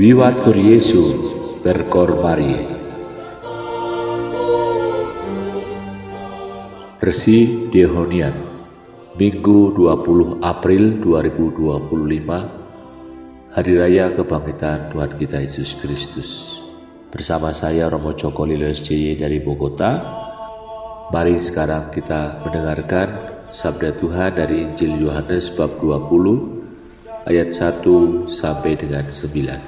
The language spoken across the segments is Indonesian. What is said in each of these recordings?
Vivat cor Jesu per cor Mariae. Resi Dehonian, Minggu 20 April 2025, Hari Raya Kebangkitan Tuhan kita Yesus Kristus. Bersama saya Romo Joko Lilo SJY dari Bogota. Mari sekarang kita mendengarkan Sabda Tuhan dari Injil Yohanes bab 20 ayat 1 sampai dengan 9.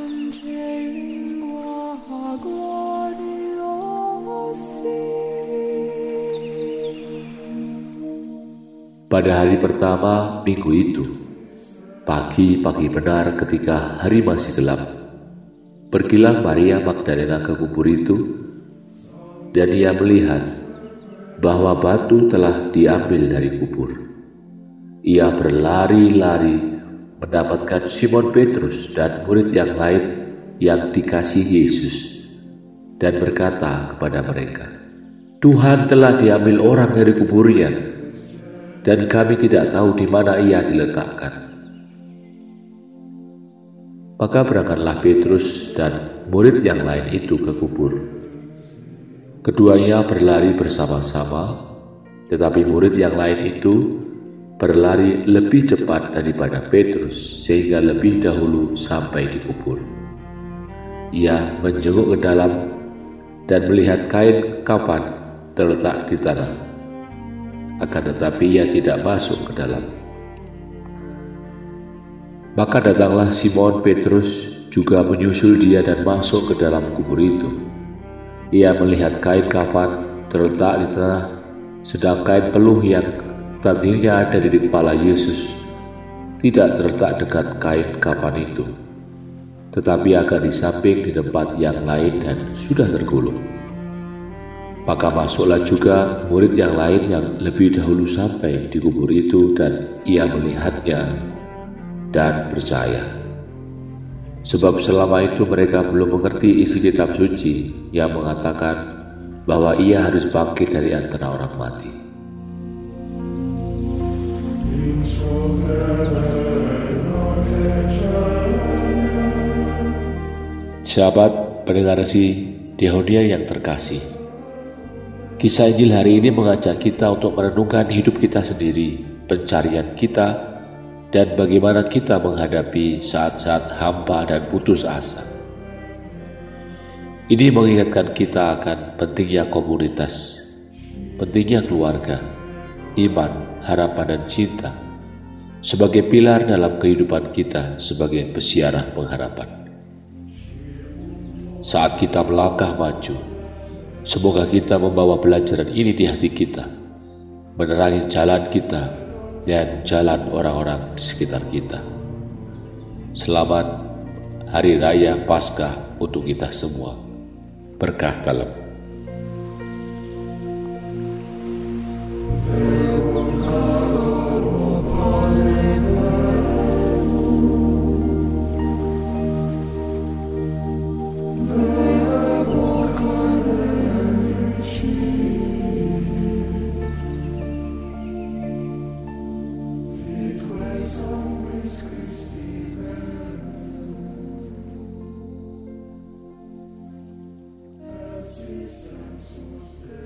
Pada hari pertama minggu itu, pagi-pagi benar ketika hari masih gelap, pergilah Maria Magdalena ke kubur itu, dan ia melihat bahwa batu telah diambil dari kubur. Ia berlari-lari mendapatkan Simon Petrus dan murid yang lain yang dikasihi Yesus, dan berkata kepada mereka, "Tuhan telah diambil orang dari kuburnya, dan kami tidak tahu di mana ia diletakkan." Maka berangkatlah Petrus dan murid yang lain itu ke kubur. Keduanya berlari bersama-sama, tetapi murid yang lain itu berlari lebih cepat daripada Petrus, sehingga lebih dahulu sampai di kubur. Ia menjenguk ke dalam dan melihat kain kafan terletak di tanah. Akan tetapi ia tidak masuk ke dalam. Maka datanglah Simon Petrus juga menyusul dia dan masuk ke dalam kubur itu. Ia melihat kain kafan terletak di tanah, sedang kain peluh yang tadinya ada di kepala Yesus tidak terletak dekat kain kafan itu, tetapi agak di samping di tempat yang lain dan sudah tergulung. Maka masuklah juga murid yang lain yang lebih dahulu sampai di kubur itu, dan ia melihatnya dan percaya. Sebab selama itu mereka belum mengerti isi kitab suci yang mengatakan bahwa ia harus bangkit dari antara orang mati. Sahabat pendengar resi Dehonian yang terkasih, kisah Injil hari ini mengajak kita untuk merenungkan hidup kita sendiri, pencarian kita, dan bagaimana kita menghadapi saat-saat hampa dan putus asa. Ini mengingatkan kita akan pentingnya komunitas, pentingnya keluarga, iman, harapan, dan cinta sebagai pilar dalam kehidupan kita sebagai peziarah pengharapan. Saat kita melangkah maju, semoga kita membawa pelajaran ini di hati kita, menerangi jalan kita dan jalan orang-orang di sekitar kita. Selamat Hari Raya Paskah untuk kita semua. Berkah dalam. Santos